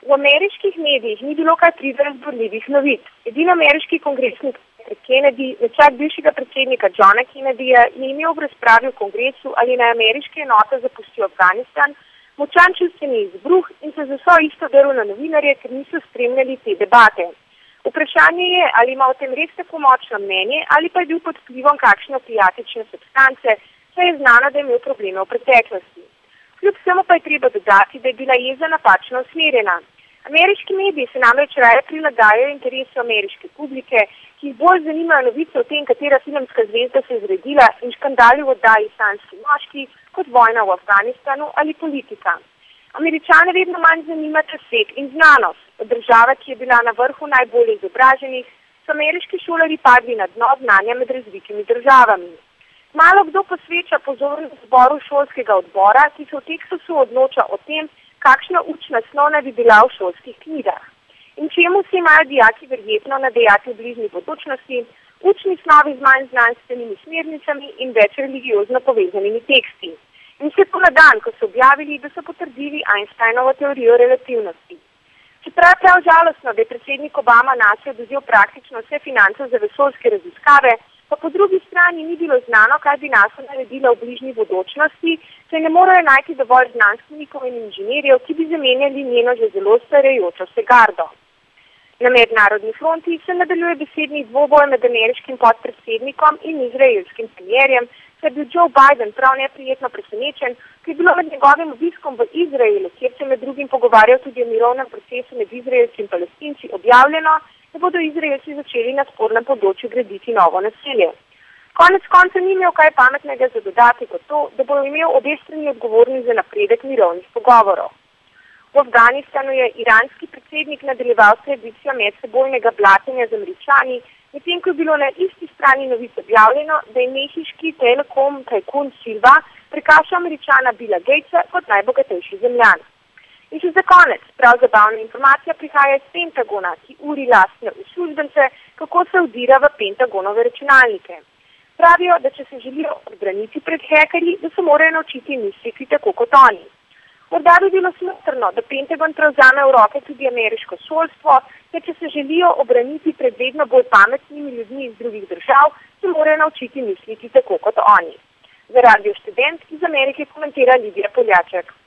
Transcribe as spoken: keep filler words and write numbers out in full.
V ameriških medijih ni bilo kaj prida razborljivih novic. Edini ameriški kongresnik Kennedy, nečak bivšega predsednika Johna Kennedyja, je imel v razpravi v kongresu, ali naj ameriške enote zapustijo Afganistan, močan čustveni izbruh in se za vso isto drl na novinarje, ker niso spremljali te debate. Vprašanje je, ali ima o tem res tako močno mnenje, ali pa je bil pod vplivom kakšne opijatične substance, saj je znano, da je imel probleme v preteklosti. Kljub vsemu pa je treba dodati, da je bila jeza napačno usmerjena. Ameriški mediji se namreč raje prilagajajo interesu ameriške publike, ki jih bolj zanimajo novice o tem, katera filmska zvezda se je zredila in škandali v oddaji Sanjski moški, kot vojna v Afganistanu ali politika. Američane vedno manj zanimata svet in znanost. Od države, ki je bila na vrhu najbolj izobraženih, so ameriški šolarji padli na dno znanja med razvitimi državami. Malo kdo posveča pozornost zboru šolskega odbora, ki se v Teksasu odloča o tem, kakšna učna snov naj bi bila v šolskih knjigah. In čemu se imajo dijaki verjetno nadejati v bližnji bodočnosti, učni snovi z manj znanstvenimi smernicami in več religiozno povezanimi teksti. In se to na dan, ko so objavili, da so potrdili Einsteinovo teorijo relativnosti. Čeprav je prav žalostno, da je predsednik Obama nase oduzel praktično vse finance za vesoljske raziskave, pa po drugi strani ni bilo znano, kaj bi NASA naredila v bližnji bodočnosti, saj ne morejo najti dovolj znanstvenikov in inženirjev, ki bi zamenjali njeno že zelo starajočo se gardo. Na mednarodni fronti se nadaljuje besedni dvoboj med ameriškim podpredsednikom in izraelskim premierjem, saj je bil Joe Biden prav neprijetno presenečen, ki je bilo med njegovim obiskom v Izraelu, kjer se med drugim pogovarjal tudi o mirovnem procesu med Izraelci in Palestinci, objavljeno, da bodo Izraelci začeli na spornem področju graditi novo naselje. Konec konca ni imel kaj pametnega za dodati kot to, da bo imel obe strani odgovorni za napredek mirovnih pogovorov. V Afganistanu je iranski predsednik nadaljeval tradicijo medsebojnega blatenja z Američani, medtem ko je bilo na isti strani novic objavljeno, da je mehiški telekom tajkun Silva prekašal Američana Billa Gatesa kot najbogatejši zemljan. In še za konec, prav zabavna informacija prihaja iz Pentagona, ki uri lastne uslužbence, kako se vdira v Pentagonove računalnike. Pravijo, da če se želijo odbraniti pred hekerji, da se morajo naučiti misliti tako kot oni. Morda bi bilo smotrno, da Pentagon prevzame v roke tudi ameriško šolstvo, da če se želijo obraniti pred vedno bolj pametnimi ljudmi iz drugih držav, se morajo naučiti misliti tako kot oni. Za Radio Študent iz Amerike komentira Lidija Poljaček.